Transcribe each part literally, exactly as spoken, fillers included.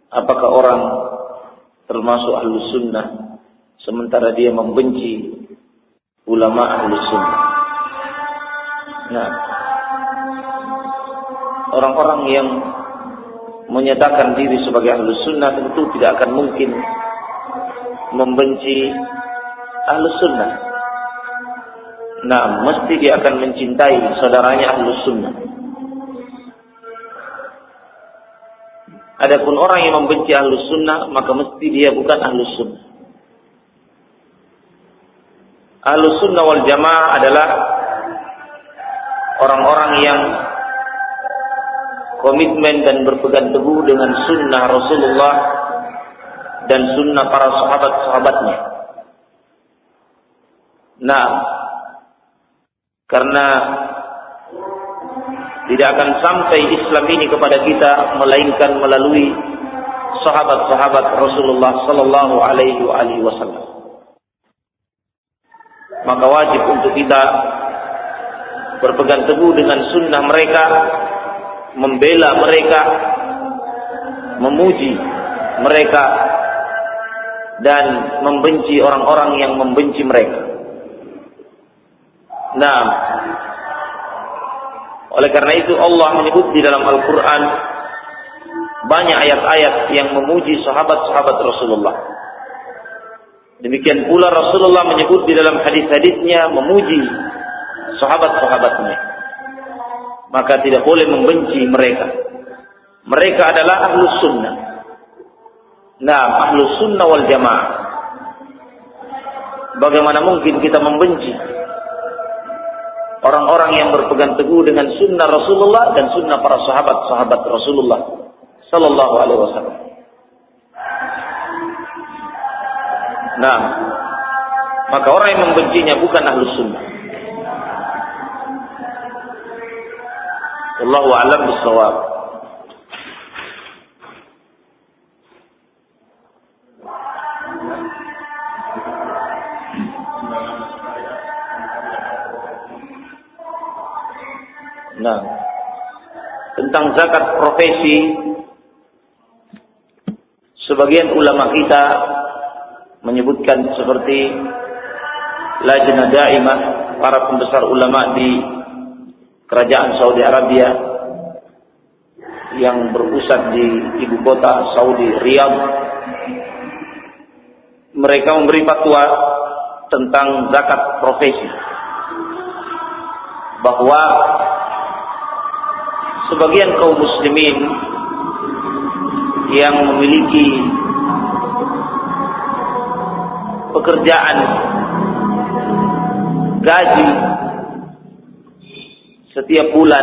apakah orang termasuk ahlus sunnah sementara dia membenci ulama ahlus sunnah? Nah, orang-orang yang menyatakan diri sebagai ahlus sunnah tentu tidak akan mungkin membenci ahlus sunnah. Nah, mesti dia akan mencintai saudaranya ahlus sunnah. Adapun orang yang membenci ahlus sunnah, maka mesti dia bukan ahlus sunnah. Ahlus sunnah wal jamaah adalah orang-orang yang komitmen dan berpegang teguh dengan sunnah Rasulullah dan sunnah para sahabat-sahabatnya. Nah, karena tidak akan sampai Islam ini kepada kita melainkan melalui sahabat-sahabat Rasulullah sallallahu alaihi wasallam. Maka wajib untuk kita berpegang teguh dengan sunnah mereka, membela mereka, memuji mereka, dan membenci orang-orang yang membenci mereka. Nah, oleh karena itu Allah menyebut di dalam Al-Quran banyak ayat-ayat yang memuji sahabat-sahabat Rasulullah. Demikian pula Rasulullah menyebut di dalam hadis-hadisnya memuji sahabat-sahabatnya. Maka tidak boleh membenci mereka. Mereka adalah ahlus sunnah. Nah, ahlus sunnah wal jamaah. Bagaimana mungkin kita membenci orang-orang yang berpegang teguh dengan sunnah Rasulullah dan sunnah para sahabat-sahabat Rasulullah sallallahu alaihi wasallam. Nah, maka orang yang membencinya bukan ahlus sunnah. Wallahu a'lam bissawab. Nah, tentang zakat profesi, sebagian ulama kita menyebutkan seperti Lajnah Daimah, para pembesar ulama di Kerajaan Saudi Arabia yang berpusat di ibu kota Saudi, Riyadh. Mereka memberi fatwa tentang zakat profesi, bahwa sebagian kaum muslimin yang memiliki pekerjaan gaji setiap bulan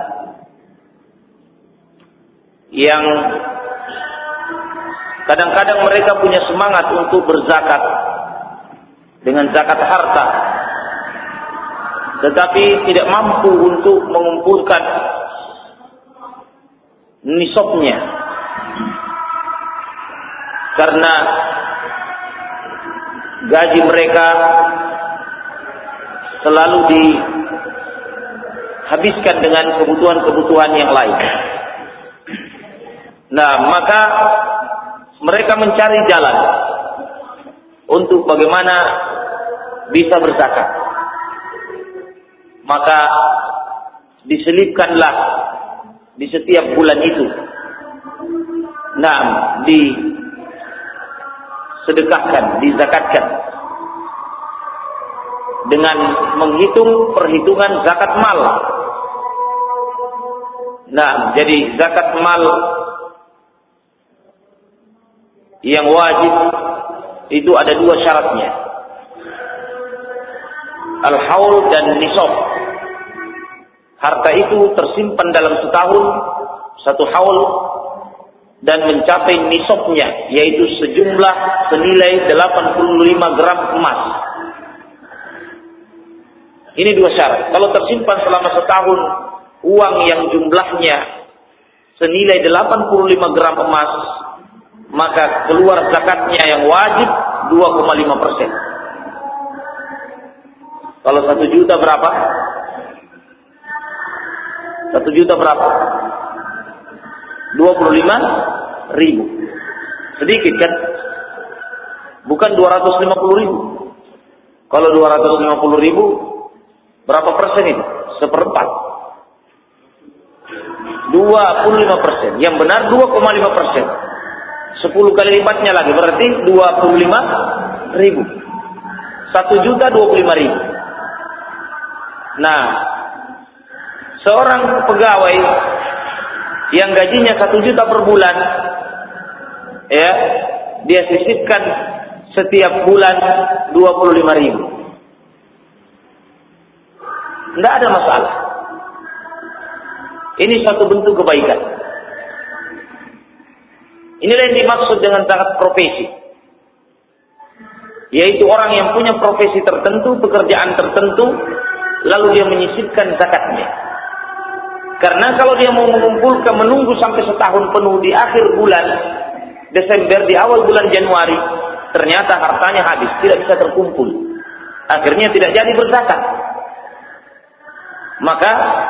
yang kadang-kadang mereka punya semangat untuk berzakat dengan zakat harta, tetapi tidak mampu untuk mengumpulkan nisabnya karena gaji mereka selalu dihabiskan dengan kebutuhan-kebutuhan yang lain. Nah, maka mereka mencari jalan untuk bagaimana bisa berzakat. Maka diselipkanlah di setiap bulan itu, nah, disedekahkan, dizakatkan dengan menghitung perhitungan zakat mal. Nah, jadi zakat mal yang wajib itu ada dua syaratnya, al-haul dan nisab. Harta itu tersimpan dalam setahun, satu haul, dan mencapai nisabnya, yaitu sejumlah senilai delapan puluh lima gram emas. Ini dua syarat. Kalau tersimpan selama setahun uang yang jumlahnya senilai delapan puluh lima gram emas, maka keluar zakatnya yang wajib dua koma lima persen. Kalau satu juta berapa? Satu juta berapa? dua puluh lima ribu. Sedikit kan? Bukan dua ratus lima puluh ribu. Kalau dua ratus lima puluh ribu, berapa persen itu? Seperempat. dua puluh lima persen. Yang benar dua koma lima persen. sepuluh kali lipatnya lagi, berarti dua puluh lima ribu. satu juta dua puluh lima ribu. Nah, seorang pegawai yang gajinya satu juta per bulan, ya, dia sisipkan setiap bulan dua puluh lima ribu. Tidak ada masalah. Ini suatu bentuk kebaikan. Inilah yang dimaksud dengan zakat profesi. Yaitu orang yang punya profesi tertentu, pekerjaan tertentu, lalu dia menyisipkan zakatnya. Karena kalau dia mau mengumpulkan, menunggu sampai setahun penuh di akhir bulan Desember, di awal bulan Januari, ternyata hartanya habis, tidak bisa terkumpul. Akhirnya tidak jadi berzakat. Maka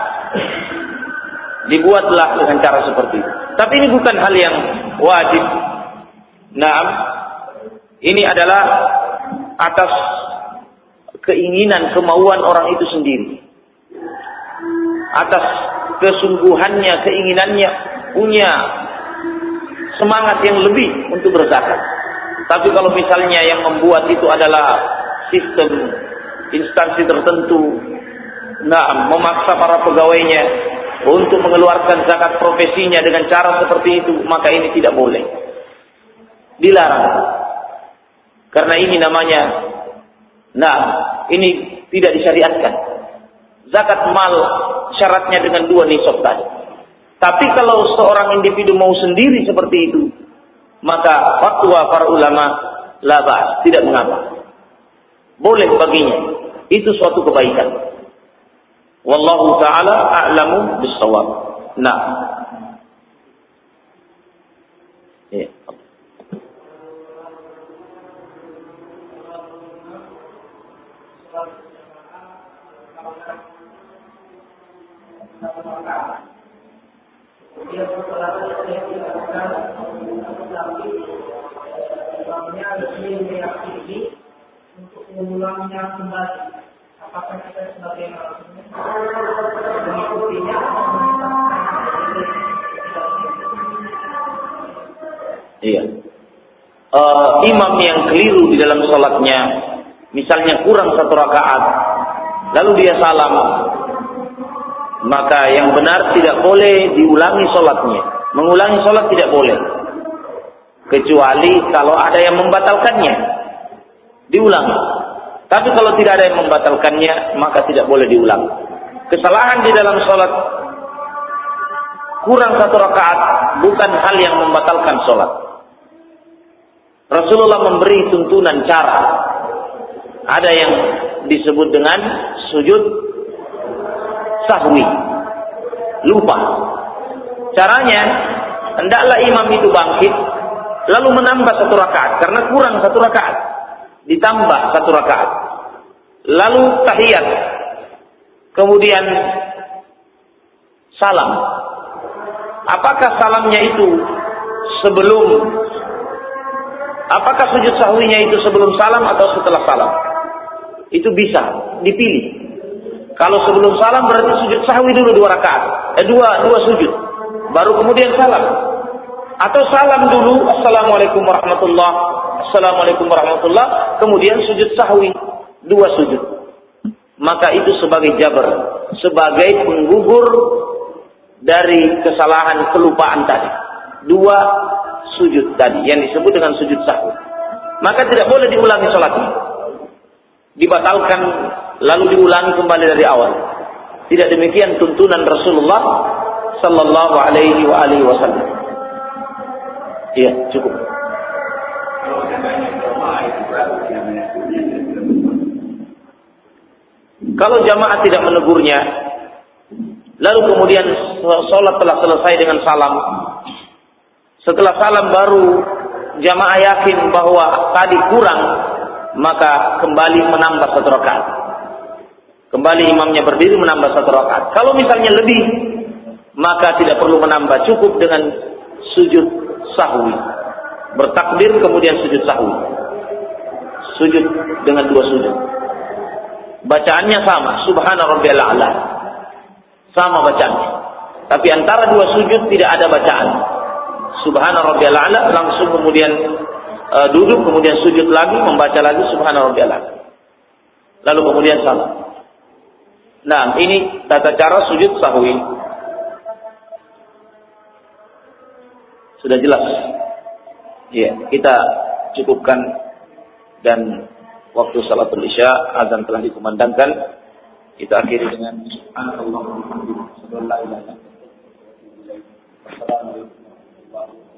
dibuatlah dengan cara seperti itu. Tapi ini bukan hal yang wajib. Nah, ini adalah atas keinginan, kemauan orang itu sendiri. Atas kesungguhannya, keinginannya, punya semangat yang lebih untuk berzakat. Tapi kalau misalnya yang membuat itu adalah sistem instansi tertentu, nah, memaksa para pegawainya untuk mengeluarkan zakat profesinya dengan cara seperti itu, maka ini tidak boleh. Dilarang. Karena ini namanya, nah, ini tidak disyariatkan. Zakat mal syaratnya dengan dua nisab tadi. Tapi kalau seorang individu mau sendiri seperti itu, maka fatwa para ulama la ba'as, tidak mengapa. Boleh baginya. Itu suatu kebaikan. Wallahu ta'ala a'lamu bis-shawab. Nah. Ya. Dia berkelakuan yang dilakukan tapi imamnya lebih meyakini untuk mengulangnya kembali. Apakah kita sebagai maksudnya mengikutinya atau Iya. Uh, imam yang keliru di dalam sholatnya, misalnya kurang satu rakaat, lalu dia salam, maka yang benar tidak boleh diulangi sholatnya. Mengulangi sholat tidak boleh, kecuali kalau ada yang membatalkannya, diulangi. Tapi kalau tidak ada yang membatalkannya, maka tidak boleh diulang. Kesalahan di dalam sholat kurang satu rakaat bukan hal yang membatalkan sholat. Rasulullah memberi tuntunan cara. Ada yang disebut dengan sujud sahwi, lupa. Caranya, hendaklah imam itu bangkit lalu menambah satu rakaat karena kurang satu rakaat, ditambah satu rakaat, lalu tahiyat, kemudian salam. Apakah salamnya itu sebelum, apakah sujud sahwinya itu sebelum salam atau setelah salam? Itu bisa dipilih. Kalau sebelum salam berarti sujud sahwi dulu dua rakaat, eh dua dua sujud, baru kemudian salam. Atau salam dulu, assalamualaikum warahmatullah, assalamualaikum warahmatullah, kemudian sujud sahwi, dua sujud. Maka itu sebagai jabar, sebagai penggugur dari kesalahan kelupaan tadi. Dua sujud tadi yang disebut dengan sujud sahwi. Maka tidak boleh diulangi sholatnya. Dibatalkan lalu diulangi kembali dari awal. Tidak demikian tuntunan Rasulullah sallallahu alaihi wa alihi wasallam. Iya, cukup. Kalau jamaah tidak menegurnya, lalu kemudian sholat telah selesai dengan salam, setelah salam baru jamaah yakin bahwa tadi kurang, maka kembali menambah satu rakaat. Kembali imamnya berdiri menambah satu rakaat. Kalau misalnya lebih, maka tidak perlu menambah, cukup dengan sujud sahwi. Bertakbir kemudian sujud sahwi. Sujud dengan dua sujud. Bacaannya sama, subhana rabbiyal a'la. Sama bacaannya. Tapi antara dua sujud tidak ada bacaan. Subhana rabbiyal a'la langsung kemudian uh, duduk, kemudian sujud lagi, membaca lagi subhana rabbiyal a'la. Lalu kemudian sama. Nah, ini tata cara sujud sahwi. Sudah jelas. Ya, kita cukupkan dan waktu salatul isya azan telah dikumandangkan. Kita akhiri dengan Allahumma hamdika. Assalamualaikum warahmatullahi wabarakatuh.